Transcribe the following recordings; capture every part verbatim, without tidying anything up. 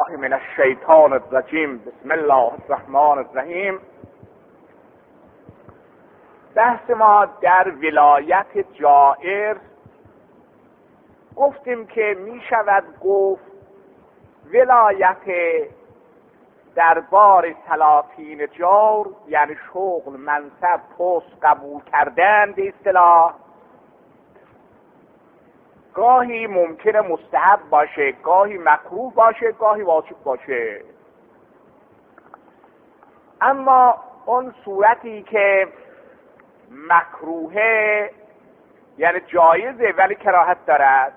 بالله من الشیطان الرجیم. بسم الله الرحمن الرحیم. بحث ما در ولایت جائر گفتیم که می شود گفت ولایت دربار سلاطین جور، یعنی شغل، منصب، پست قبول کردن به اصطلاح، گاهی ممکنه مستحب باشه، گاهی مکروه باشه، گاهی واجب باشه. اما اون صورتی که مکروهه، یعنی جایزه ولی کراهت دارد،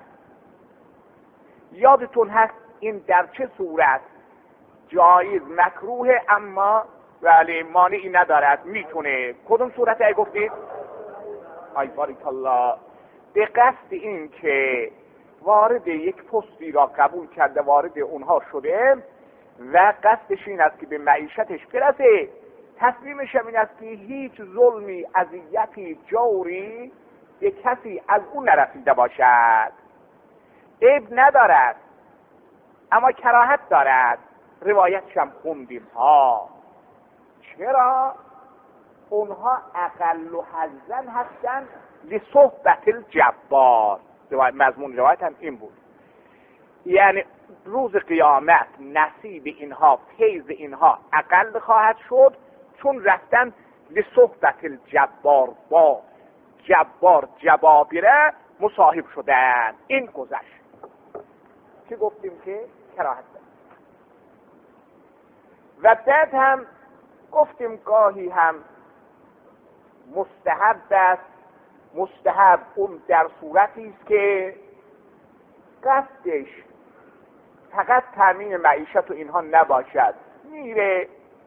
یادتون هست این در چه صورت جایز مکروه اما ولی مانعی ندارد، میتونه. کدوم صورت ای گفتید؟ آی بارک الله. به قصد این که وارد یک پستی را قبول کرده، وارد اونها شده و قصدش این است که به معیشتش برسه، تصمیمش این است که هیچ ظلمی، اذیتی، جوری به کسی از اون نرسیده باشد. عیب ندارد اما کراهت دارد. روایتش هم خوندیم ها. چرا؟ اونها اقل و حظن هستن لصحبت الجبار. مضمون روایت هم این بود، یعنی روز قیامت نصیب اینها، فیض اینها اقل خواهد شد چون رفتن لصحبت الجبار، با جبار جبابره مصاحب شدن. این گذشت که گفتیم که کراهت دارد. و بعد هم گفتیم گاهی هم مستحب است. مستحب اون در صورتی است که قصدش فقط تامین معیشت و اینها نباشد، میره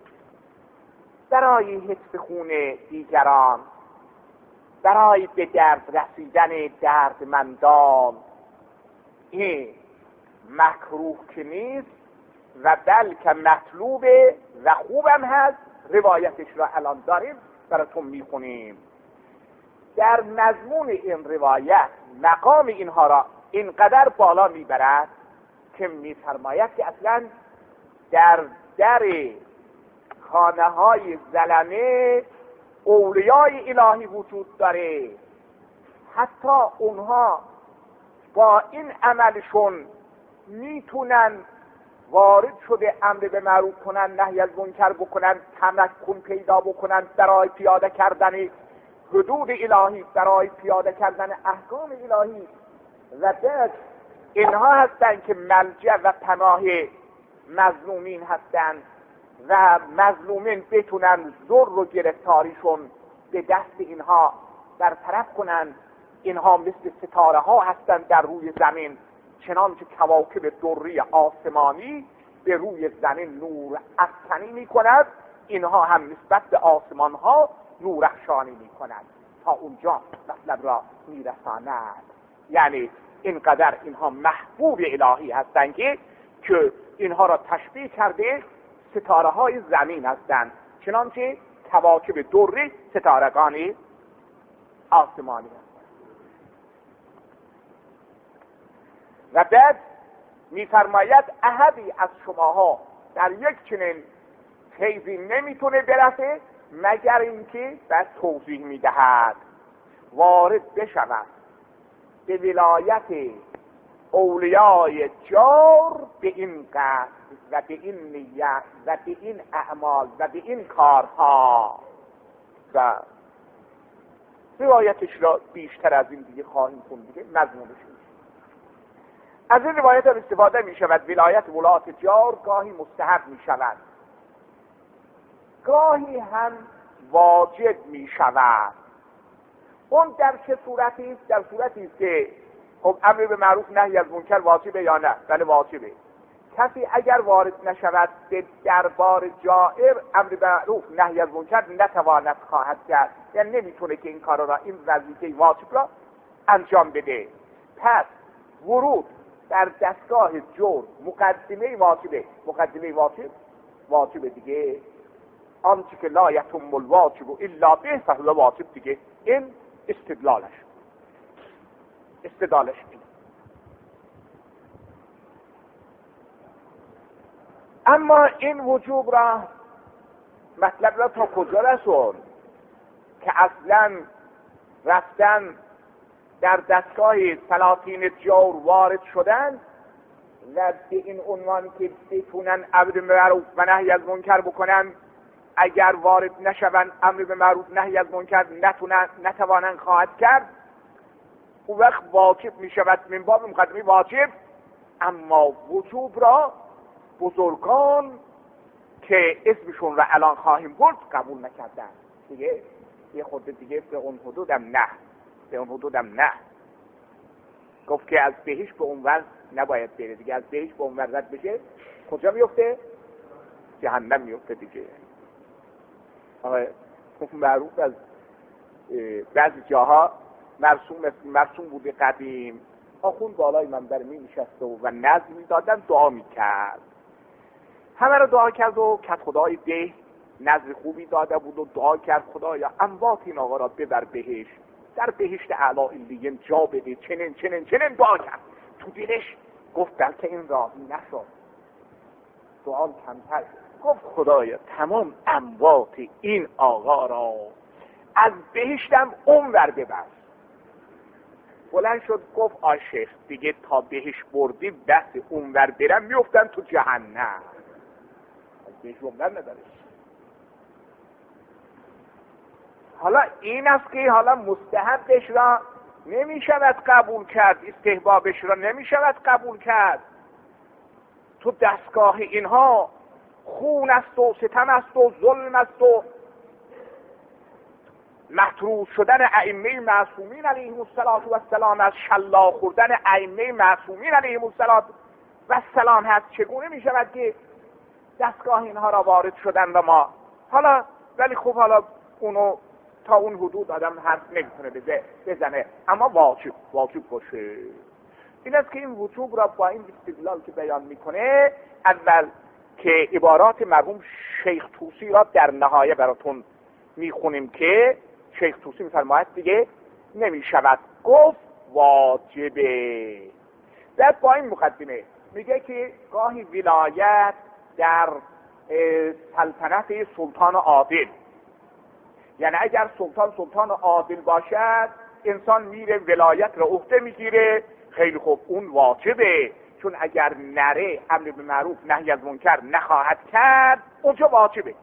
برای حفظ خون دیگران، برای به درد رسیدن دردمندان. این مکروه که نیست و بلکه مطلوبه و خوبم هست. روایتش را الان داریم براتون میخونیم. در مضمون این روایت مقام اینها را اینقدر بالا میبرد که میفرماید که اصلا در در خانه های زلمه اولیای الهی وجود داره. حتی اونها با این عملشون میتونن وارد شده امر به معروف کنن، نهی از منکر بکنن، تمکن پیدا بکنن برای پیاده کردن حدود الهی، برای پیاده کردن احکام الهی. و بعد اینها هستن که ملجأ و پناه مظلومین هستن و مظلومین بتونن ضر و گرفتاریشون به دست اینها برطرف کنن. اینها مثل ستاره ها هستن در روی زمین، چنانچه کواکب دری آسمانی به روی زمین نور افکنی می کند، اینها هم نسبت به آسمان ها نور افشانی می کند تا اونجا مطلب را می رساند. یعنی اینقدر اینها محبوب الهی هستند که که اینها را تشبیه کرده ستاره های زمین هستند، چنانچه کواکب دری ستارگان آسمانی هستند. و بعد میفرماید احدی از شماها در یک چنین فیضی نمیتونه برسه مگر اینکه بعد توضیح میدهد وارد بشود به ولایت اولیای جور به این قصد و به این نیت و به این اعمال و به این کارها. و روایتش را بیشتر از این دیگه خواهیم خوند، دیگه مضمونش. از این روایت هم استفاده می شود. ولایت ولایت جور گاهی مستحب می شود، گاهی هم واجب می شود. اون در چه صورتی است؟ در صورتی است که خب امر به معروف نهی از منکر واجبه یا نه؟ بله واجبه. کسی اگر وارد نشود به دربار جائر امر به معروف نهی از منکر نتواند خواهد کرد، یعنی نمیتونه که این کار را، این وظیفه واجب را انجام بده. پس ورود در دستگاه جور مقدمه واجبه. مقدمه واجب واجبه دیگه. آنچه که لا یتم الواجب الا به فهو واجب دیگه. این استدلالش استدلالش این. اما این وجوب را مطلب را تا کجا رسون که اصلا رفتن در دستگاه سلاطین جور وارد شدن و به این عنوان که بتونن امر به معروف و نهی از منکر بکنن، اگر وارد نشوند امر به معروف نهی از منکر نتونن نتوانن خواهد کرد، اون وقت واجب می شود من باب مقدمه واجب. اما وجوب را بزرگان که اسمشون را الان خواهیم برد قبول نکردن. دیگه یه خورده دیگه به اون حدودم نه به اون حدودم نه گفت که از بهش به اون ور نباید بره دیگه. از بهش به اون ور رد بشه کجا میفته؟ جهنم میفته دیگه. آقای معروف از بعضی جاها مرسوم مرسوم بوده قدیم، آخون بالای منبر می نشسته و نظم می دادن، دعا می کرد، همه رو دعا کرد و کت خدای ده نظر خوبی داده بود و دعا کرد خدایا اموات این آقا را ببر بهش، در بهشت اعلی علیین جا بده، چنین چنین چنین دعا کرد. تو دلش گفت بلکه این راهی نشد، دعا کمتر گفت خدایا تمام اموات این آقا را از بهشتم اونور ببر. بلند شد گفت آ شیخ دیگه تا بهش بردی دست اونور برم میفتن تو جهنم، از بهش اونور نداره. حالا این است که حالا مستحبش را نمی شود قبول کرد، استحبابش را نمی شود قبول کرد. تو دستگاه اینها خون است و ستم است و ظلم است و مطروح شدن ائمه معصومین علیهم السلام از شلاق خوردن ائمه معصومین علیهم السلام هست. چگونه می شود که دستگاه اینها را وارد شدن و ما حالا ولی خب حالا اونو تا اون حدود آدم حرف نمیتونه بزنه، اما واجب واجب باشه. این است که این وجوب را با این استدلال که بیان میکنه، اول که عبارات مرحوم شیخ طوسی را در نهایه براتون میخونیم که شیخ طوسی میفرماید دیگه نمیشود گفت واجبه. بعد با این مقدمه میگه که گاهی ولایت در سلطنت سلطان عادل، یعنی اگر سلطان سلطان عادل باشد انسان میره ولایت را عهده میگیره، خیلی خوب اون واجبه، چون اگر نره امر به معروف نهی از منکر نخواهد کرد اونجا واجبه.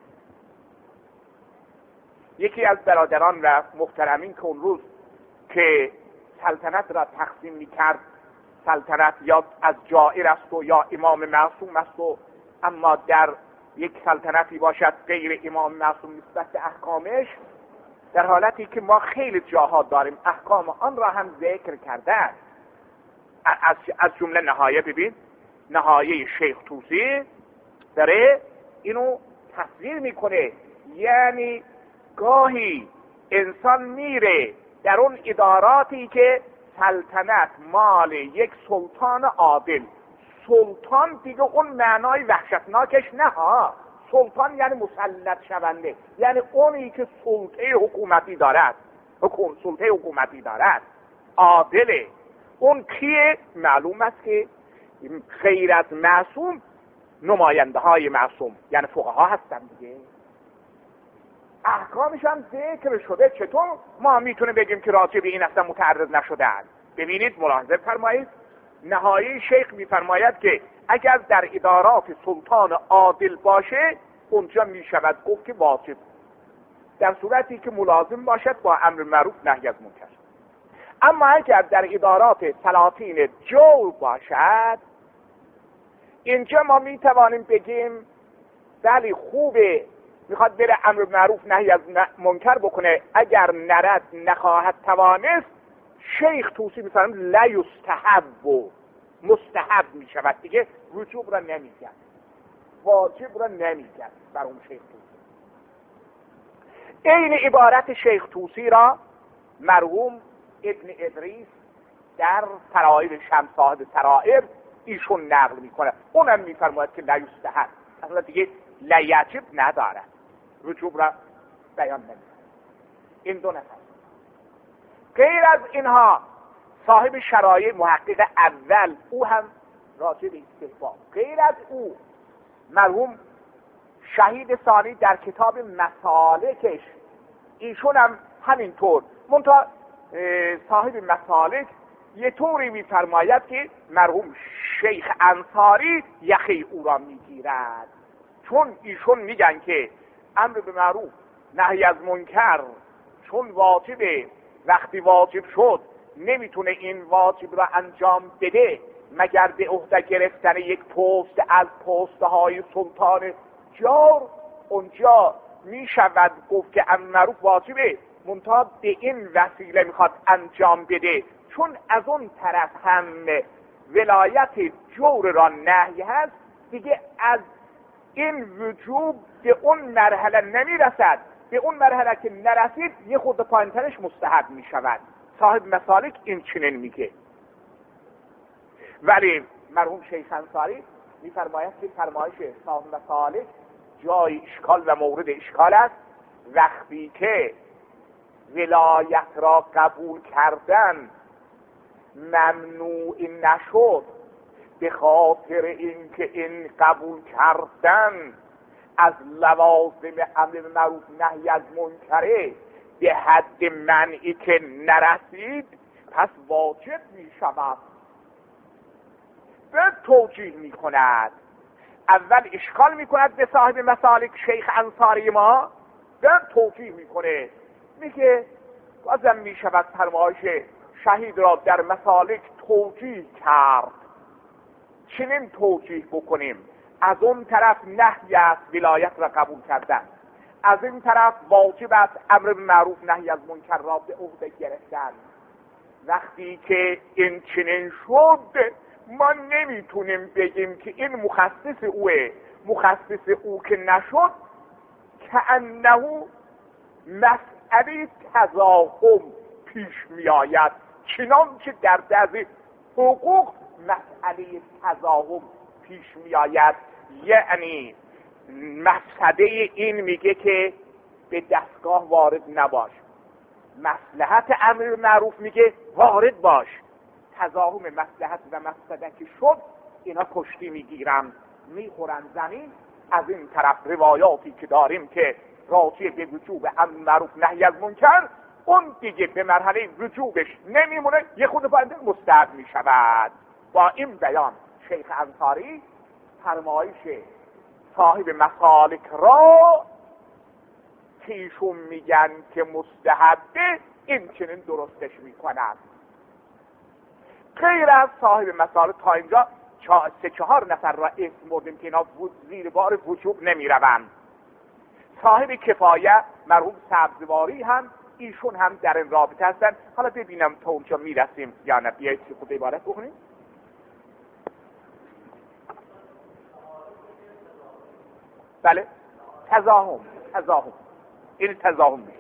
یکی از برادران و محترمین که اون روز که سلطنت را تقسیم میکرد، سلطنت یا از جائر است و یا امام معصوم است و اما در یک سلطنتی باشد غیر امام معصوم نسبت به احکامش، در حالتی که ما خیلی جاها داریم احکام آن را هم ذکر کردن. از از جمله نهایه ببین، نهایه شیخ طوسی داره اینو تصویر میکنه، یعنی گاهی انسان میره در اون اداراتی که سلطنت مال یک سلطان عادل، سلطان دیگه اون معنای وحشتناکش نه ها، سلطان یعنی مسلط شونده، یعنی اونی که سلطه حکومتی دارد، حکومت سلطه حکومتی دارد عادله. اون کیه؟ معلوم است که غیر از معصوم نماینده های معصوم یعنی فقها هستن دیگه، احکامش هم ذکر شده. چطور ما میتونه بگیم که راجع به این اصلا متعرض نشدن؟ ببینید ملاحظه فرمایید، نهایه شیخ میفرماید که اگر در ادارات سلطان عادل باشه اونجا میشود گفت که واجب، در صورتی که ملازم باشد با امر معروف نهی از منکر. اما اگر در ادارات سلاطین جور باشد اینجا ما میتوانیم بگیم بلی خوبه، میخواد بره امر معروف نهی از منکر بکنه، اگر نرد نخواهد توانست، شیخ طوسی میفرماید لا یستحب و مستحب میشود دیگه، وجوب را نمیگن، واجب را نمیگن بر اون شیخ طوسی. این عبارت شیخ طوسی را مرحوم ابن ادریس در فرائض شمس صاحب سرائر ایشون نقل میکنه، اونم میفرماید که لا یستحب، اصلا دیگه لا یجب نداره، وجوب را بیان نمیکنه. این دو نفر. غیر از اینها صاحب شرایع محقق اول او هم راجع به استحباب، غیر از او مرحوم شهید ثانی در کتاب مسالکش ایشون هم همینطور، منتها صاحب مسالک یه طوری می‌فرماید که مرحوم شیخ انصاری یخی او را میگیرد، چون ایشون میگن که امر به معروف نهی از منکر چون واجبه، وقتی واجب شد نمیتونه این واجب را انجام بده مگر به عهده گرفتن یک پست از پست‌های سلطان جار، اونجا میشود گفت که امر معروف واجبه، منتها به این وسیله میخواد انجام بده، چون از اون طرف هم ولایت جور را نهی هست، دیگه از این وجوب به اون مرحله نمیرسد، به اون مرحله که نرسید یه خود پایینترش مستحب میشود. صاحب مسالک این چنین میگه. ولی مرحوم شیخ انصاری میفرماید که فرمایش صاحب مسالک جای اشکال و مورد اشکال است وقتی که ولایت را قبول کردن ممنوع نشد، به خاطر اینکه این قبول کردن از لوازم امر معروف نهی از منکره به حد منعی که نرسید، پس واجب می شود. به توجیه می کند، اول اشکال می کند به صاحب مسالک شیخ انصاری ما، به توجیه می کنه، میگه بازم می شود فرمایش شهید را در مسالک توجیه کرد. چنین توجیه بکنیم، از اون طرف نهی است ولایت را قبول کردن، از این طرف واجب است امر معروف نهی از منکر را به عهده گرفتن. وقتی که این چنین شد ما نمیتونیم بگیم که این مخصص اوه، مخصص او که نشد که انه مسئله تضاهم پیش می آید، چنانچه در بعضی حقوق مسئله تضاهم پیش می آید. یعنی مسئله این میگه که به دستگاه وارد نباش، مصلحت امر معروف میگه وارد باش، تضاهم مصلحت و مفسده که شد اینا کشتی میگیرن میخورن زمین. از این طرف روایاتی که داریم که راجع به وجوب امر معروف نهی از منکر، اون دیگه به مرحله وجوبش نمیمونه، یه خود باید مستحب میشود. با این بیان شیخ انصاری فرمایش صاحب مسالک را که ایشون میگن که مستحبه، این چنین درستش میکنن. غیر از صاحب مسالک تا اینجا سه چهار نفر را اسم بردیم که اینا زیر بار وجوب نمیروند. صاحب کفایه مرحوم سبزواری هم ایشون هم در این رابطه هستن. حالا ببینم تا اونجا میرسیم یا نه. بیایید خود عبارت بخونیم. بله، تضاهم تضاهم این تضاهم میشه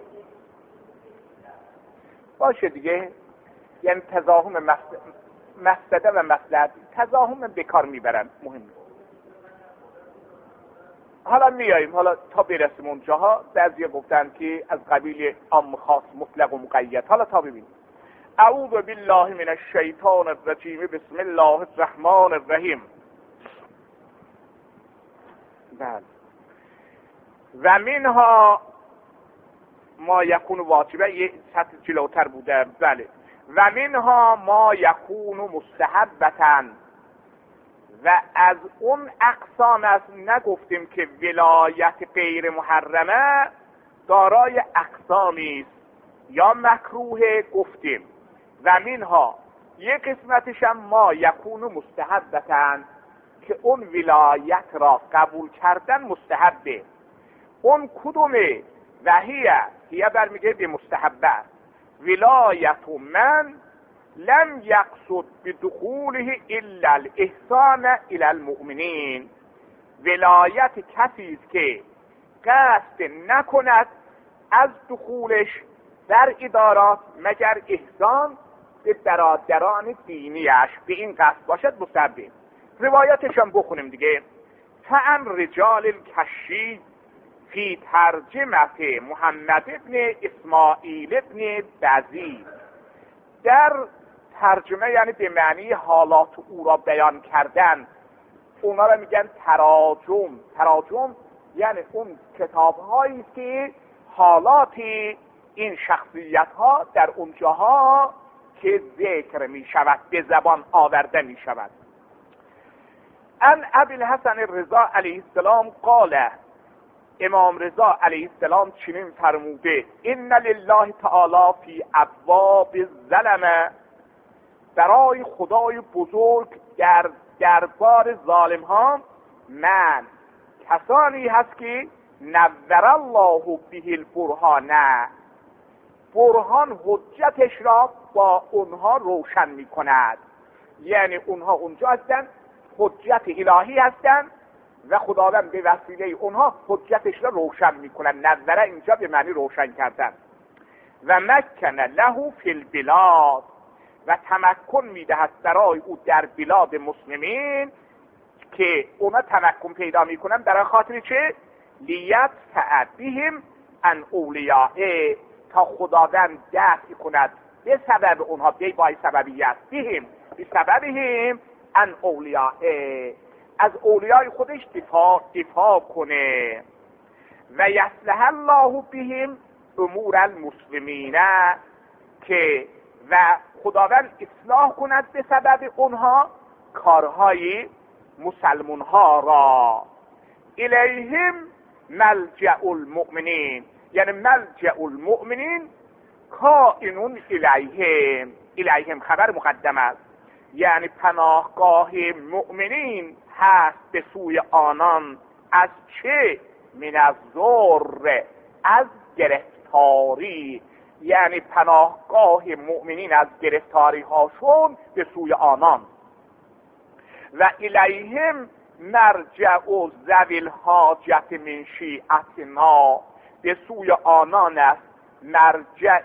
باشه دیگه، یعنی تضاهم مفسده و مصلحت، تضاهم بکار میبرن، مهم نیست. حالا میاییم، حالا تا برسیم اونجاها بعضی گفتن که از قبیل عام خاص مطلق و مقید. حالا تا ببینیم. اعوذ بالله من الشیطان الرجیم، بسم الله الرحمن الرحیم. بله. و منها ما یکون واجبه، یه سطح جلوتر بوده. بله. و منها ما یکون مستحبتن، و از اون اقسام است، نگفتیم که ولایت غیر محرمه دارای اقسامی است یا مکروه، گفتیم. و منها یک قسمتش هم ما یکون مستحبتن که اون ولایت را قبول کردن مستحبه. اون کدومه؟ و هیه هیه برمیگه به مستحبه. ولایت من لم یقصد بدخوله الا الاحسان الی المؤمنین، ولایت کسی است که قصد نکند از دخولش در ادارات مگر احسان به برادران دینیش، به این قصد باشد مستحبه. روایاتش هم بخونیم دیگه. فعن رجال الکشی فی ترجمت محمد ابن اسماعیل ابن بزید، در ترجمه یعنی به معنی حالات او را بیان کردن، اونا رو میگن تراجم. تراجم یعنی اون کتاب هایی که حالاتی این شخصیت ها در اونجاها که ذکر می شود به زبان آورده می شود. ان ابی الحسن رضا علیه السلام قاله، امام رضا علیه السلام چنین فرموده: ان لله تعالی فی ابواب الظلمه، برای خدای بزرگ در دربار ظالم ها من کسانی هست که نور الله به البرهان، برهان حجتش را با اونها روشن می کند. یعنی اونها اونجا هستن، حجت الهی هستن و خداوند به وسیله اونها حجتش را روشن می کند. نوره اینجا به معنی روشن کردن. و مکن له فی البلاد، و تمکن میدهد برای او در بلاد مسلمین که اونا تمکن پیدا میکنن. برای خاطر چه؟ لیدفع بهم عن اولیائه، تا خداوند دفع کند به سبب اونها، به بای سببیت بهم، به سببهم عن اولیائه، از اولیای خودش دفاع دفاع کنه. و یصلح الله بهم امور المسلمین، که و خداوند اصلاح کند به سبب اونها کارهای مسلمان ها را. الیهم ملجأ المؤمنین، یعنی ملجأ المؤمنین کائنون الیهم، الیهم خبر مقدم است، یعنی پناهگاه مؤمنین هست به سوی آنان. از چه؟ من از ضر، از گرفتاری، یعنی پناهگاه مؤمنین از گرفتاری هاشون به سوی آنان. و الیهم مرجع و ذوی الحاجت من شیعتنا، به سوی آنان است مرجع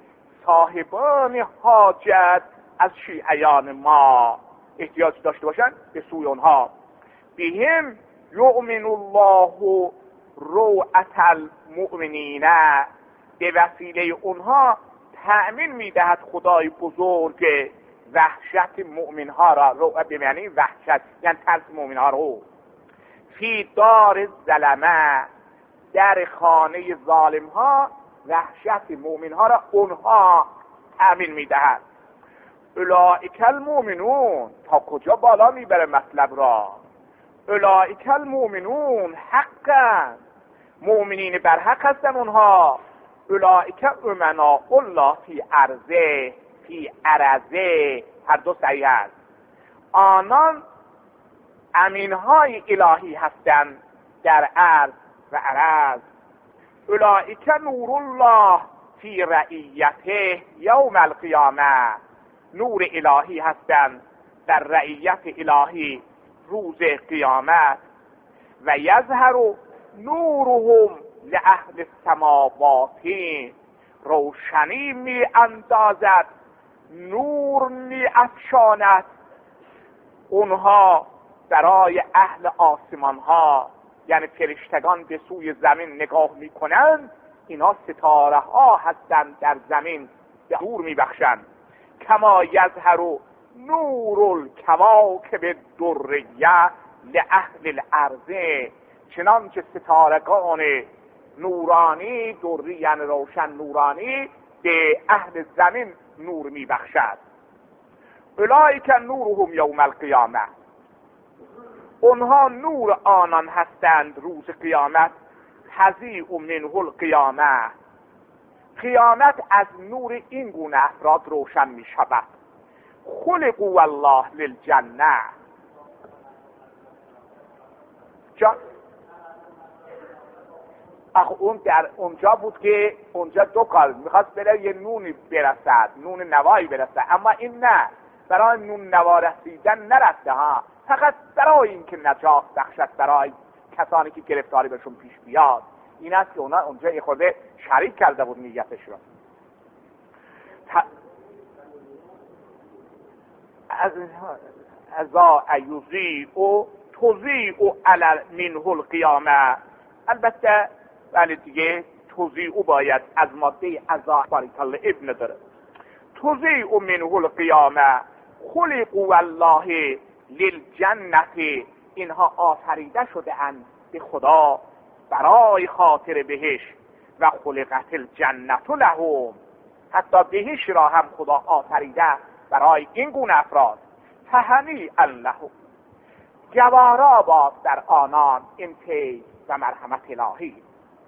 صاحبان حاجت از شیعیان ما، احتیاج داشته باشن به سوی اونها. بهم یؤمن الله روعة المؤمنین، به وسیله اونها تأمین میدهد خدای بزرگ وحشت مؤمن ها را. روعه به معنی وحشت، یعنی ترس مؤمن ها رو. فی دار ظلمه، در خانه ظالم ها وحشت مؤمن ها را اونها تأمین میدهد. اولئک المؤمنون، تا کجا بالا میبره مطلب را؟ اولئک المؤمنون حقا، مؤمنین بر حق هستن اونها. اولئک امناء الله فی ارضه، فی ارضه، هر دو صحیح است. آنان امینهای الهی هستند در ارض و عرض. اولئک نور الله فی رعیته یوم القیامه، نور الهی هستند در رعیت الهی روز قیامت. و یظهر نورهم لأهل السماوات، روشنی می اندازد، نور می افشاند اونها برای اهل آسمان ها، یعنی فرشتگان به سوی زمین نگاه می کنند، اینا ستاره ها هستند در زمین، نور می بخشند. کما یظهر نور الکواکب الدریه لأهل الارض، چنانچه ستارگان نورانی، دری یعنی روشن نورانی، به اهل زمین نور می بخشد. اولئک نورهم یوم القیامه، اونها نور آنان هستند روز قیامت. تضیء منه القیامه، قیامت از نور این گونه افراد روشن می شود. خلقوا الله للجنه، جان آخه اون در اونجا بود که اونجا دو کار میخواست بره، یه نونی برسد، نون نوایی برسد، اما این نه، برای نون نوا رسیدن نرسته ها، فقط برای اینکه نجات بخشد برای کسانی که گرفتاری بهشون پیش بیاد. این است که اونا اونجا یه خورده شریک کرده بود نیتش رو. از ازا ایوزی و توزی و علل منه القیامه، البته ولی دیگه توزی او باید از ماده ازا باریکالله ابن داره. توزی و منه القیامه خلقوا الله للجنت اینها آفریده شده اند به خدا برای خاطر بهش و خلقت الجنت لهم، حتی بهش را هم خدا آفریده برای این گونه افراد. فهنیئا لهم، گوارا باد در آنان این فیض و مرحمت الهی.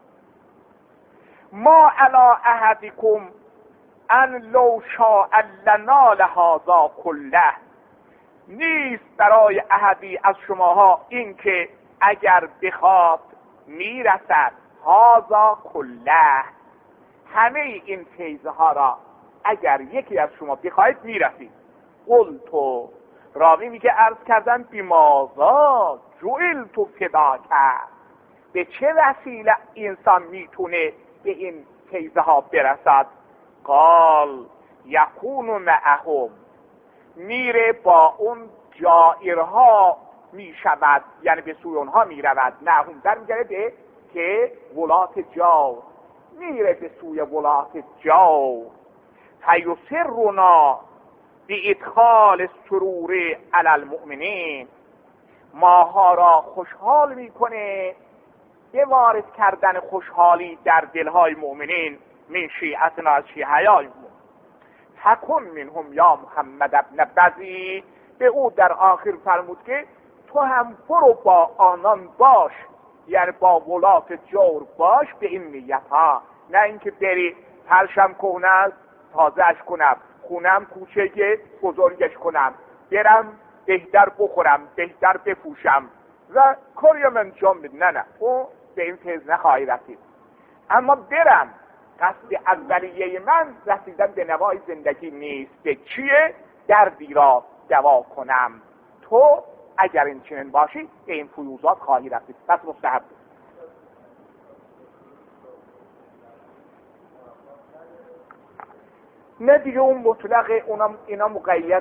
ما علی احدکم ان لو شاء لنا لهذا کله، نیست برای احدی از شماها این که اگر بخواد میرسد هذا کله، همه این فیضها را اگر یکی از شما بخواید میرسید. قلتو، راوی میگه عرض کردن بیمازا جعلت فداک، به چه وسیله انسان میتونه به این فیضها برسد؟ قال یکون معهم، میره با اون جائرها میشود، یعنی به سوی اونها میرود. معهم در میگره به که ولات جو، میره به سوی ولات جو. فیسرنا بی ادخال سرور علی المؤمنین، ماها را خوشحال میکنه به وارد کردن خوشحالی در دلهای مؤمنین. من شیعتنا، از شیعه‌های فکن منهم یا محمد ابن بزی، به او در آخر فرمود که تو هم برو با آنان باش، یعنی با ولات جور باش به این نیت ها، نه اینکه بری فرشم کهنه است تازهش کنم، خونم کوچکه بزرگش کنم، برم بهتر بخورم بهتر بپوشم و کاریم انجام بده. نه نه، او به این فیض نخواهی رسید. اما برم قصد اولیه من رسیدن به نوای زندگی نیست، به چیه؟ دردی را دوا کنم. تو اگر این چنین باشی به این فیوزات خواهی رسید. پس مستحب. نه دیگه اون مطلق، اونا اینا مقیده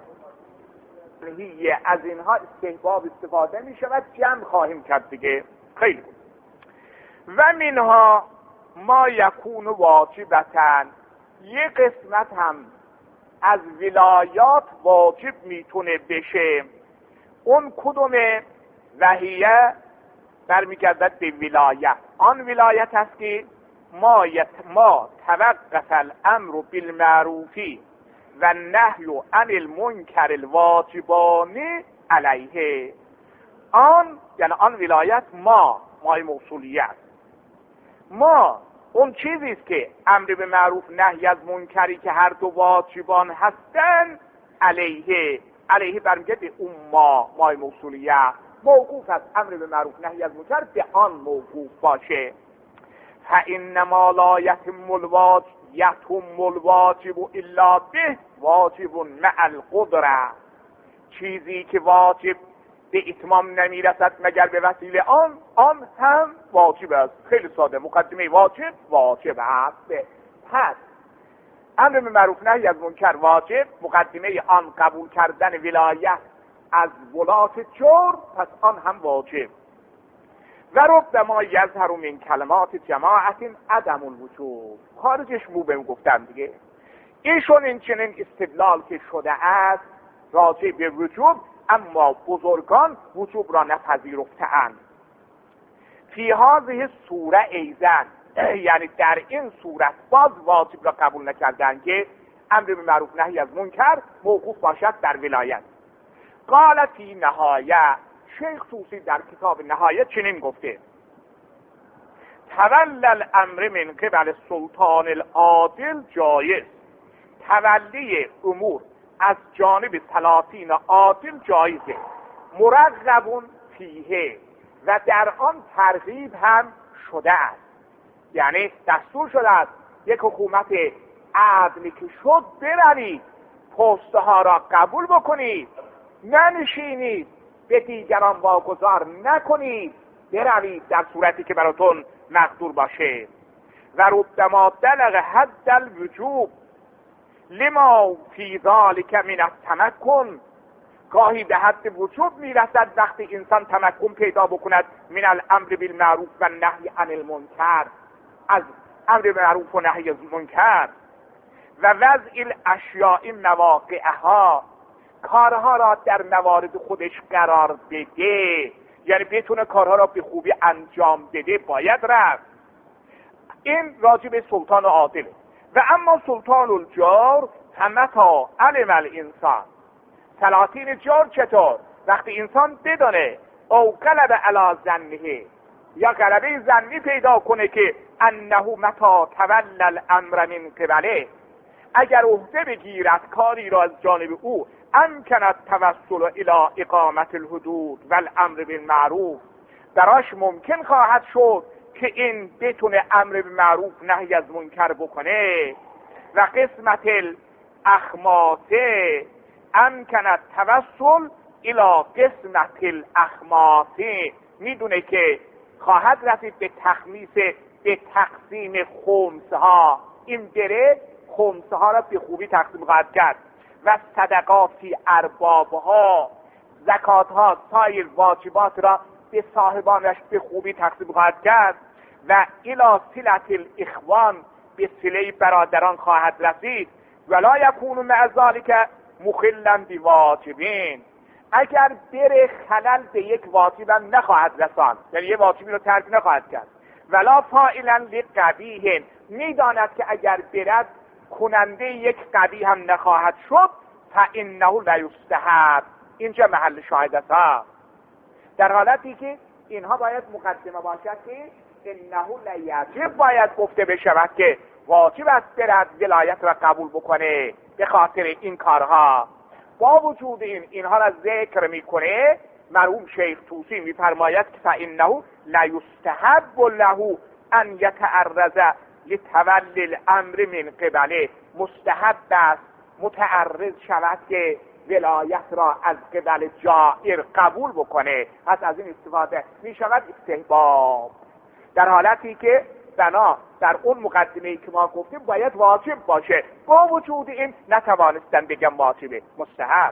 دیگه. از اینها استحباب استفاده می شود، جمع خواهیم کرد دیگه. خیلی بود. و منها ما یکون واجبتن، یه قسمت هم از ولایات واجب میتونه بشه. اون کدومه؟ وحیه برمیگردد به ولایت. آن ولایت هست که ما یت ما توقف الامر بالمعروفی و نهی عن المنکر الواجبان علیه. آن یعنی آن ولایت ما مای موصولیت، ما اون چیزی است که امر به معروف نهی از منکری که هر دو واجبان هستن علیه. علیه برمیگرده به اون ما مای موصولیت، موقوف از امر به معروف نهی از منکر به آن موقوف باشه. فانما لا یتم الواجب یتم الواجب الا به واجب مع القدره، چیزی که واجب به اتمام نمیرسد مگر به وسیله آن، آن هم واجب است. خیلی ساده، مقدمه واجب واجب است. پس امر به معروف نهی از منکر واجب، مقدمه آن قبول کردن ولایت از ولات جور، پس آن هم واجب. و ربما یظهر من کلمات جماعت عدم الوجوب، خارجش مو بهم گفتم دیگه. ایشون این چنین استدلال که شده است راجع به وجوب، اما بزرگان وجوب را نپذیرفته‌اند. فی هذه سوره ایزن، یعنی در این صورت باز واجب را قبول نکردند که امر به معروف نهی از منکر موقوف باشد در ولایت. قال فی نهایه، شیخ طوسی در کتاب نهایه چنین گفته: تولی الامر من قبل سلطان العادل جایز، تولی امور از جانب سلاطین عادل جایزه. مرغب فیه، و در آن ترغیب هم شده است، یعنی دستور شده است یک حکومت عادلی که شد بروید پستها را قبول بکنید، ننشینید به دیگران واگذار نکنید، بروید در صورتی که براتون مقدور باشه. و ربما بلغ حد الوجوب لما فی ذلک من التمکن، گاهی به حد وجوب میرسد وقتی انسان تمکن پیدا بکند من الامر بالمعروف و نهی عن المنکر، از امر معروف و نهی از منکر. و وضع الاشیاء مواقعها، کارها را در موارد خودش قرار بده، یعنی بتونه کارها را به خوبی انجام بده، باید رفت. این راجع به سلطان عادله. و اما سلطان الجار همتا علم الانسان، سلاطین جار چطور؟ وقتی انسان بدونه او غلب علی ظنه، یا غلبه ظنی پیدا کنه که انه متا تولى الامر من قبله، اگر عهده بگیرد کاری را از جانب او، امکند توسل الی اقامت الحدود و الامر بالمعروف، براش ممکن خواهد شد که این بتونه امر بالمعروف نهی از منکر بکنه. و قسمت الاخماسه امکند توسل الی قسمت الاخماسه، میدونه که خواهد رسید به تخمیس، به تقسیم خمسها، این بره خمسها را به خوبی تقسیم خواهد کرد. و صدقاتی اربابها، زکاتها، سایر واجبات را به صاحبانش به خوبی تقسیم خواهد کرد. و الی صلة الاخوان، به صله برادران خواهد رسید. ولا یکون مع ذلک مخلا بواجبین، اگر بره خلل به یک واجب هم نخواهد رساند، یعنی یه واجبی رو ترک نخواهد کرد. ولا فاعلا لقبیح، میداند که اگر برد کننده یک قبیح هم نخواهد شد. فانه لا یستحب، اینجا محل شاهد است. در حالتی که اینها باید مقدمه باشد که انه لا یجب، باید گفته بشود که واجب است برد ولایت را قبول بکنه به خاطر این کارها. با وجود این اینها را ذکر میکنه، مرحوم شیخ طوسی میفرماید که فانه لا یستحب له ان یتعرض لتولی الامر من قبله، مستحب است متعرض شود که ولایت را از قبل جائر قبول بکنه. پس از این استفاده می شود استحباب، در حالتی که بنا در اون مقدمه‌ای که ما گفتیم باید واجب باشه. با وجود این نتوانستن بگم واجبه، مستحب.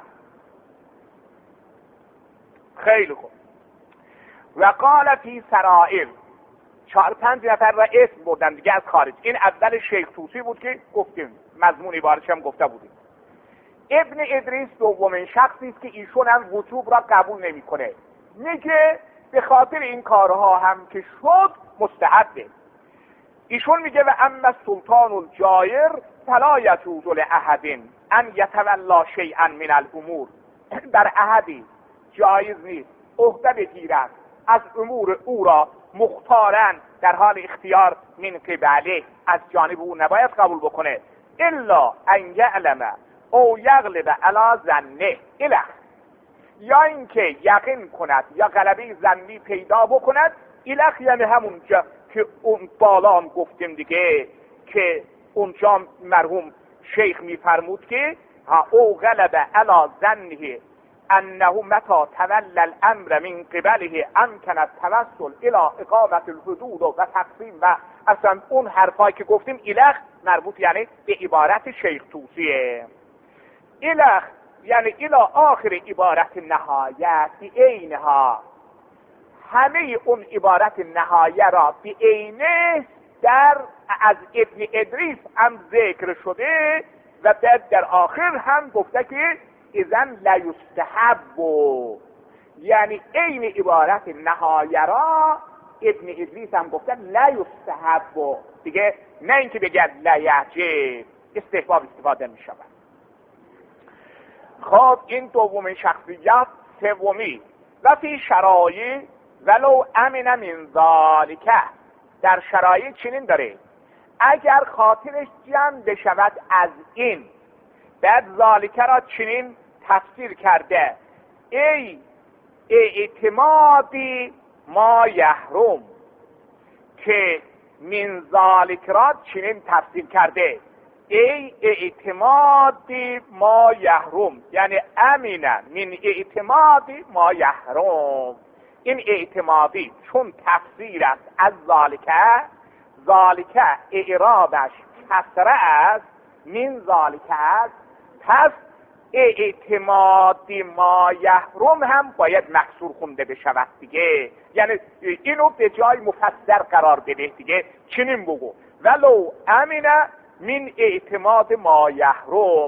خیلی خوب. و قال فی سرائر، چهار پنج نفر را اسم بردن دیگه از خارج. این اول شیخ طوسی بود که گفتیم، مضمون عبارتش هم گفته بودیم. ابن ادریس دومین شخصی است که ایشون هم وجوب را قبول نمیکنه، میگه به خاطر این کارها هم که شد مستحبه. ایشون میگه و اما سلطان الجایر فلا یجوز لاحد ان یتولا شیئا من الامور، در احدی جایز نیست عهده بگیرد از امور او را مختارن در حال اختیار من قبله، از جانب او نباید قبول بکنه، الا ان یعلم او یغلب علی ظنه اله، یا اینکه یقین کند یا غلبه ظنی پیدا بکند. اله یعنی همونجا که اون بالا هم گفتیم دیگه، که اونجا مرحوم شیخ میفرمود که او غلب علی ظنه انه متا تولی الامر من قبله امکن التوسل الى اقامت الحدود و تقسیم، و اصلا اون حرفایی که گفتیم اله مربوط یعنی به عبارت شیخ طوسیه. اله یعنی الى آخر عبارت نهایت بی عینها، همه اون عبارت نهایه را بی عینه در از ابن ادریس هم ذکر شده و بعد در آخر هم گفته که اذن لا یستحب، یعنی عین عبارت نهایه را ابن ادریس هم گفته لا یستحب دیگه، نه اینکه بگه لا یجب، استحباب استفاده می شود. خب این دومین شخصیت. سومی و فی شرایع ولو امن من ذالک، در شرایط چنین داره اگر خاطرش جمع بشود از این، بعد ذالک را چنین تفسیر کرده ای اعتمادی ما یحرم، که من ذالک را چنین تفسیر کرده ای اعتمادی ما یحرم، یعنی امینه من اعتمادی ما یحرم. این اعتمادی چون تفسیر است از ذالک، ذالک اعرابش کسره است، من ذالک است، پس اعتمادی ما یحرم هم باید مکسور خونده بشود دیگه، یعنی اینو به جای مفسر قرار بده دیگه. چنین بگو ولو امینه من اعتماد ما یحرم،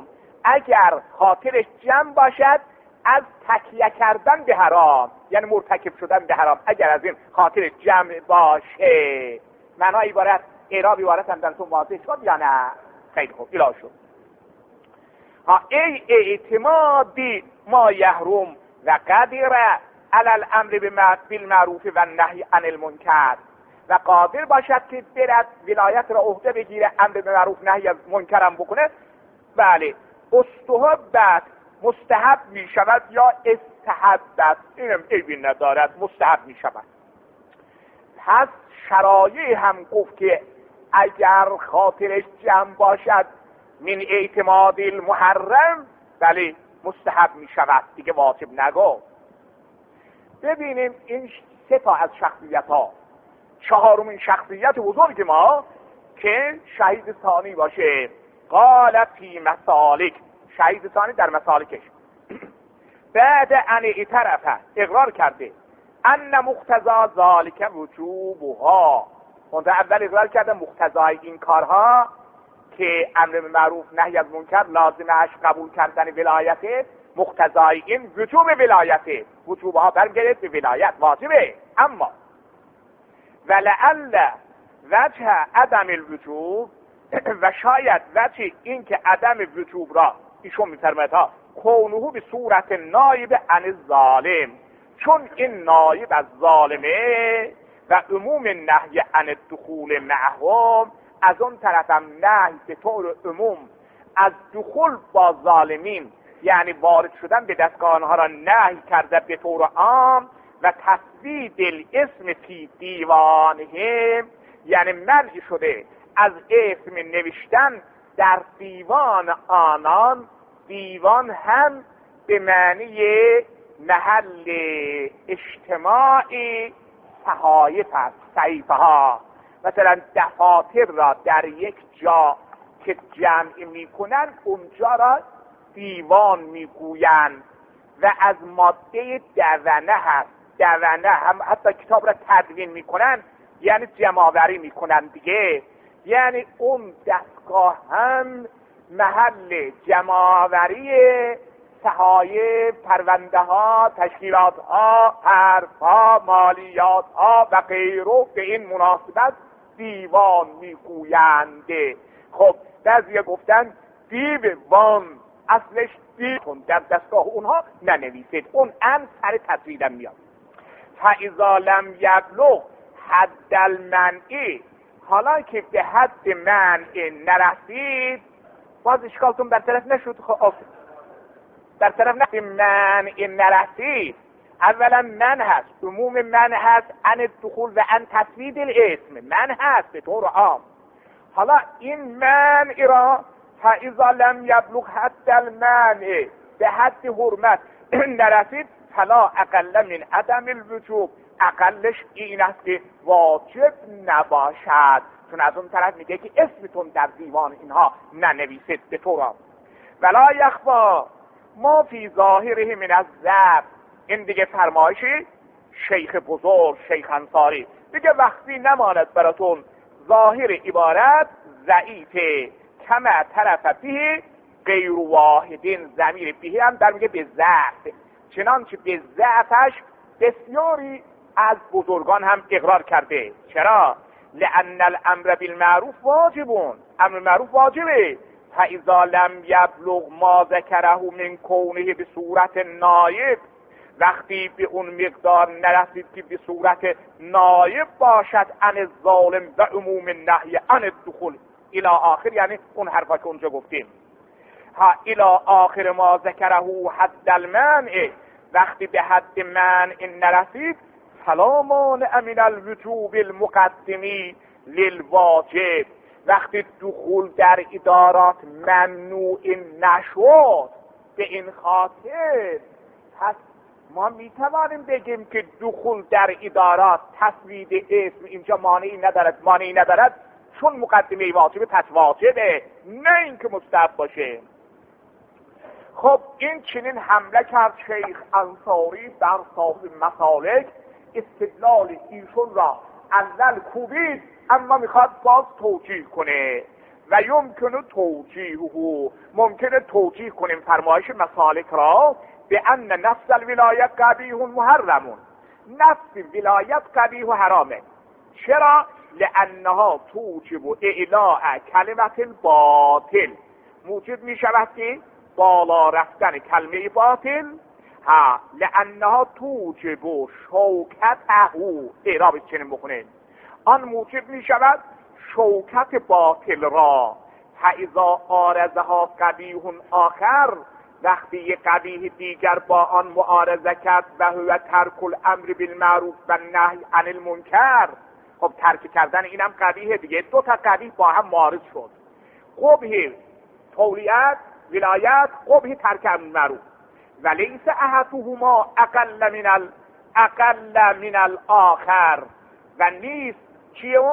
اگر خاطرش جمع باشد از تکیه کردن به حرام، یعنی مرتکب شدن به حرام، اگر از این خاطر جمع باشه. معنای عبارت اعراب عبارت هم در تو واضح شد یا نه؟ خیلی خوب، الا شد. ها ای اعتمادی ما یحرم و قدر علی الامر بالمعروف و النهی عن المنکر، و قادر باشد که برد ولایت را عهده بگیره، امر به معروف نهی از منکرم بکنه. بله، استحبت مستحب می شود یا استحبت، اینم عیبی ندارد، مستحب می شود. پس شرایع هم گفت که اگر خاطرش جمع باشد من اعتماد المحرم، بله مستحب می شود، دیگه واجب نگو. ببینیم این سه تا از شخصیت ها، چهارمین شخصیت بزرگ ما که شهید ثانی باشه. قال فی مسالک، شهید ثانی در مسالکش بعد ان اعترف، اقرار کرده، ان مقتضا ذالک وجوبها، اون اول اقرار کرده مقتضای این کارها که امر به معروف نهی از منکر لازمش قبول کردن ولایته، مقتضای این وجوب ولایته، وجوبها برمیگرده به ولایت، واجبه. اما ولعل وجه عدم الوجوب، و شاید وجه این که عدم وجوب را ایشون می‌فرماید ها کونه به صورت نایب عن الظالم، چون این نایب از ظالمه و عموم نهی عن الدخول معهم، از اون طرف هم نهی به طور عموم از دخول با ظالمین، یعنی وارد شدن به دستگاه آنها را نهی کرده به طور عام، و تسوید الاسم فی دیوانهم، یعنی منع شده از اسم نوشتن در دیوان آنان. دیوان هم به معنی محل اجتماعی صحایف است، صحیفه ها. مثلا دفاتر را در یک جا که جمع میکنن اونجا را دیوان میگویند، و از ماده دونه هست. دونه هم حتی کتاب را تدوین میکنن، یعنی جمع‌آوری میکنن دیگه، یعنی اون دستگاه هم محل جمع‌آوری صحایف، پرونده ها، تشکیلات ها، حرف ها، مالیات ها و غیره، به این مناسبت دیوان میگویند. خب بعضی گفتن دیوان، اصلش دیوان، در دستگاه اونها ننویسید، اون ان سر تصویدم میاد. فاذا لم یبلغ حد المنع، حالا که به حد منع نرسید، باز اشکالتون برطرف نشد. خب در طرف نه منع نرسید، اولا من هست، عموم من هست، ان الدخول و ان تسوید الاسم، من هست به طور عام. حالا این منع را فاذا لم یبلغ حد المنع، به حد حرمت نرسید، فلا اقل من عدم الوجوب، اقلش این است که واجب نباشد، چون از اون طرف میگه که اسمتون در دیوان اینها ننویسید به طور عام. ولا یخفا ما فی ظاهره من الضعف، این دیگه فرمایشی شیخ بزرگ شیخ انصاری دیگه، وقتی نماند براتون ظاهر عبارت ضعیفه، کما طرف به غیر واحدین، ضمیر به هم در میگه به ضعف، چنانچه به ضعفش بسیاری از بزرگان هم اقرار کرده. چرا؟ لأن الامر بالمعروف واجبون، امر معروف واجبه. فاذا لم یبلغ ما ذکره من کونه به صورت نایب، وقتی به اون مقدار نرسید که به صورت نایب باشد عن الظالم و عموم نهی عن الدخول الی آخر، یعنی اون حرفا که اونجا گفتیم، ها الی آخر ما ذکره حد المنع، وقتی به حد منع نرسید، فلا مانع من الوجوب المقدمی للواجب، وقتی دخول در ادارات ممنوع نشد به این خاطر، پس ما میتوانیم بگیم که دخول در ادارات تسوید اسم اینجا مانعی ندارد، مانعی ندارد چون مقدمه واجبه، پس واجبه، نه اینکه مستحب باشه. خب این چنین حمله کرد شیخ انصاری بر صاحب مسالک، استدلال ایشون را اول کوبید، اما میخواد باز توجیه کنه. و یمکن توجیهه، ممکنه توجیه کنیم فرمایش مسالک را به ان نفس الولایت قبیح محرمون، نفس ولایت قبیح و حرامه. چرا؟ لانها توجب اعلاء کلمت باطل، موجب می شود که بالا رفتن کلمه باطل. ها لانها توجب شوکته، اعراب چنین بکنید، آن موجب می شود شوکت باطل را. فاذا عارضها قبیح آخر، وقتی یک قبیح دیگر با آن معارضه کرد، و هو ترک الامر بالمعروف و نهی عن المنکر. خب ترک کردن اینم قبیح دیگه، دو تا قبیح با هم معارض شد، قبیح تولیت ولایت، قبیح ترک امر بالمعروف. ولیس احدهما اقل من ال اقل من الاخر، و نیست چیه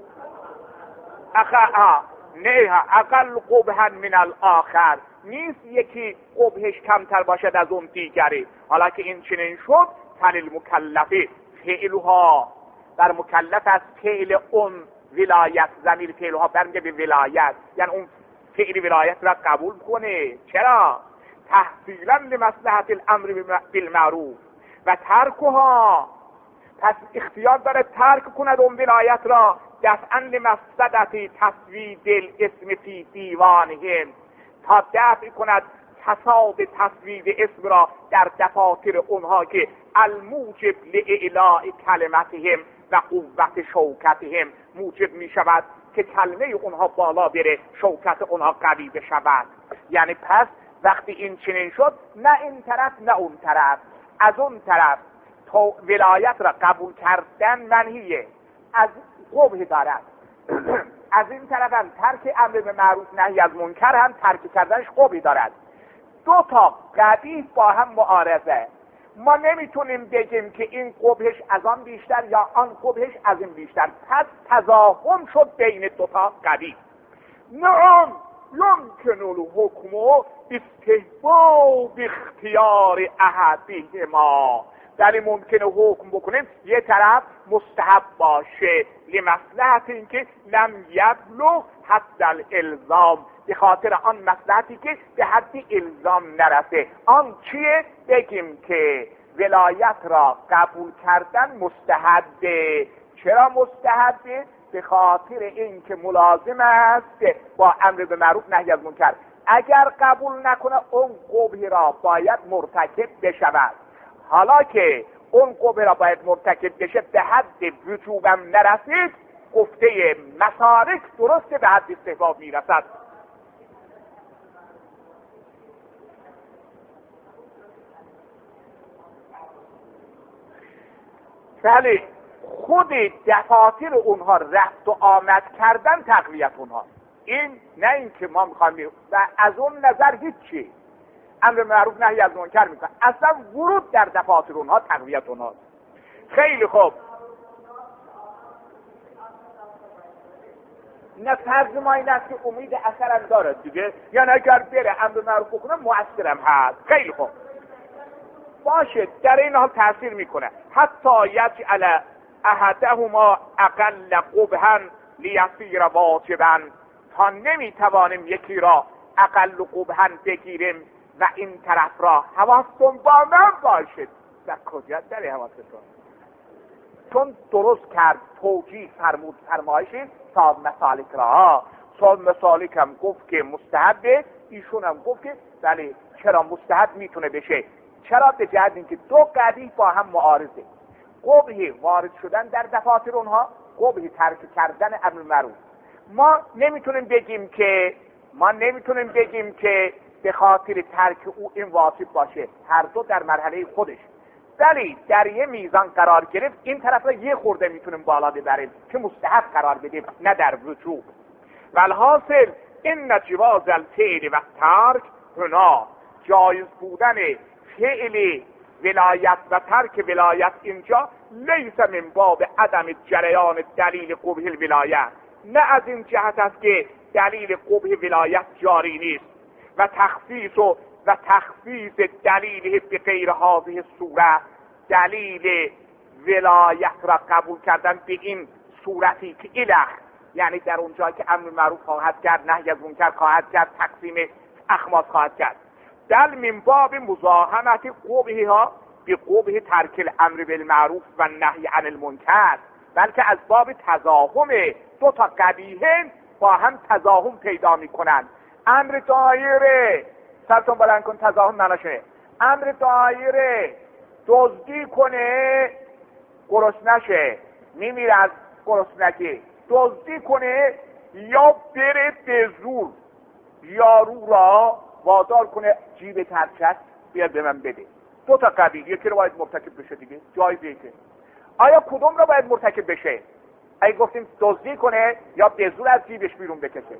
اخا نه اقل قبحا من الاخر، نیست یکی قبحش کمتر باشد از اون دیگری. حالا که این چنین شد، فل المکلفه فعلها، در مکلف از فعل اون ولایت، ضمیر فعلها برمیگه به ولایت، یعنی اون فعل ولایت را قبول کنه. چرا؟ تحصیلا لمصلحت الامر بالمعروف و ترکها، پس اختیار داره ترک کند اون ولایت را، دفعا لمفسدت تسوید الاسم فی دیوانهم، تا دفع کند فساد تسوید اسم را در دفاتر اونها که الموجب لاعلاء کلمتهم و قوت شوکتهم، موجب می شود که کلمه اونها بالا بره، شوکت اونها قوی بشود. یعنی پس وقتی این چنین شد، نه این طرف نه اون طرف، از اون طرف تو ولایت را قبول کردن منهیه، از قبح دارد، از این طرف هم ترک امر به معروف نهی از منکر هم ترک کردنش قبح دارد. دو تا قبیح با هم معارضه، ما نمیتونیم بگیم که این قبحش از آن بیشتر یا آن قبحش از این بیشتر، پس تضاهم شد بین دو تا قبیح. نعم یمکن الحکم استحباب اختیار احدهما، یعنی ممکنه حکم بکنیم یه طرف مستحب باشه لمصلحت اینکه لم یبلغ حد الالزام، به خاطر آن مصلحتی که به حد الزام نرسه. آن چیه؟ بگیم که ولایت را قبول کردن مستحبه. چرا مستحبه؟ به خاطر اینکه ملازم است با امر به معروف نهی از منکر. اگر قبول نکنه اون قبح را باید مرتکب بشود. حالا که اون قبح را باید مرتکب بشه، به حد وجوبم نرسید، گفته مسالک درسته به حد استحباب میرسد. بله، خود دفاتر اونها رفت و آمد کردن تقویت اونها، این نه این که ما میخوایم و از اون نظر هیچی امر معروف نهی از منکر میکنن، اصلا ورود در دفاتر اونها تقویت اونها. خیلی خوب، نه فرض ما این است که امید اثرم دارد دیگه، یعنی اگر بره امر معروف بکنه مؤثرم هست. خیلی خوب باشه، در این حال تاثیر میکنه. حتی یجعل احدهما اقل قبحا لیصیر واجبا، تا نمیتوانیم یکی را اقل قبحا بگیریم و این طرف را حواستون با من باشد. و کجا داره حواستون؟ چون درست کرد توجیه فرمود فرمایشی صاحب مسالک را، صاحب مسالک هم گفت که مستحبه، ایشون هم گفت که بله چرا مستحب میتونه بشه. چرا؟ به جهت اینکه دو قبیح با هم معارضه، قبح وارد شدن در دفاتر اونها، قبح ترک کردن امر معروف. ما نمیتونیم بگیم که ما نمیتونیم بگیم که به خاطر ترک او این واجب باشه، هر دو در مرحله خودش. ولی در یه میزان قرار گرفت، این طرف را یه خورده میتونیم بالا ببریم که مستحب قرار بدیم، نه در وجوب. والحاصل ان جواز الفعل و ترک هنا، جایز بودن فعل ولایت و ترک ولایت اینجا لیس من باب عدم جریان دلیل قبح الولایت، نه از این جهت است که دلیل قبح ولایت جاری نیست و تخصیص و و تخصیص دلیل به غیر هذه صورت، دلیل ولایت را قبول کردن به این صورتی که الهی یعنی در اونجا که امر معروف خواهد کرد، نهی از منکر خواهد کرد، تقسیم اخماس خواهد کرد. دل من باب مزاحمت قبحه ها به قبح ترک الامر بالمعروف و نهی عن المنکر، بلکه از باب تزاحم دو تا قبیحه با هم تزاحم پیدا میکنند. امر دایره، سرتون بلند کن تزاحم معناشه، امر دایره دزدی کنه گرسنشه، میمیره از گرسنگی، دزدی کنه یا بره به زور یارو را وادار کنه جیب ترکت بیاد به من بده. دو تا قبیل، یکی رو باید مرتکب بشه دیگه، جایزه که آیا کدوم رو باید مرتکب بشه؟ اگه گفتیم دزدی کنه یا به زور از جیبش بیرون بکشه،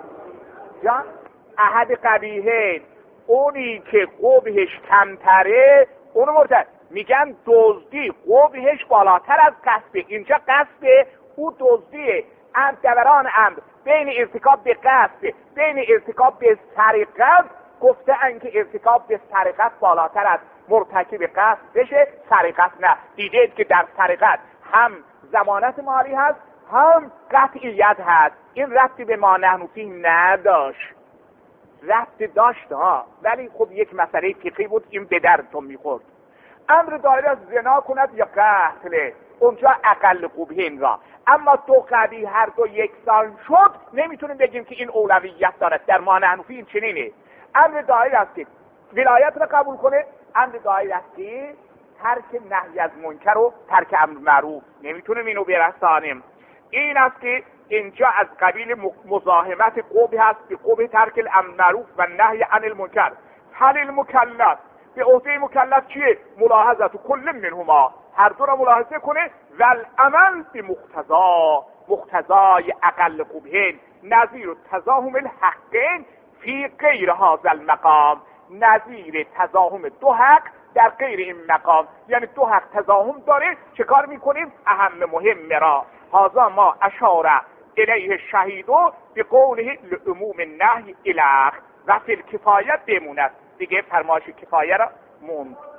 یا احد قبیحه اونی که قبحش کمتره اونو مرتکب میگن. دزدی قبحش بالاتر از قصد، اینجا قصد او دزدیه. امر دوران امر بین ارتکاب به قصد بین ارتکاب به سرقت گفته انکه ارتکاب به سرقت بالاتر از مرتکب قصد بشه، سرقت نه. دیدید که در سرقت هم ضمانت مالی هست هم قطعیت هست. این ربطی به ما نحن فیه نداشت، ربط داشت ها، ولی خب یک مسئله فقهی بود، این به دردتون میخورد. امر دایر از زنا کند یا قتل، اونجا اقل قبحین را. اما دو قبیح هر دو یکسان شد، نمیتونیم بگیم که این اولویت دارد. در ما نحن فیه این چنینه. امر دایر است که ولایت را قبول کنه، امر دایر است که ترک نهی از منکر و ترک امر معروف، نمیتونیم اینو برسانیم. این است که اینجا از قبیل مزاحمت قبح هست به قبح ترک الامر معروف و نهی عن المنکر. حل المکلف، به عهده مکلف چیه؟ ملاحظت کل منهما، هر دو را ملاحظه کنه. و العمل به مقتضا، مقتضای اقل قبحین، نظیر تزاحم الحقین فی غیر هذا المقام، نظیر تزاحم دو حق در غیر این مقام. یعنی دو حق تزاحم داره، چه کار میکنیم؟ اهم مهم را هذا ما اشار الیه شهید و به قوله لعموم النهی الاخ و فی الکفایت بموند. دیگه فرمایش کفایه را موند.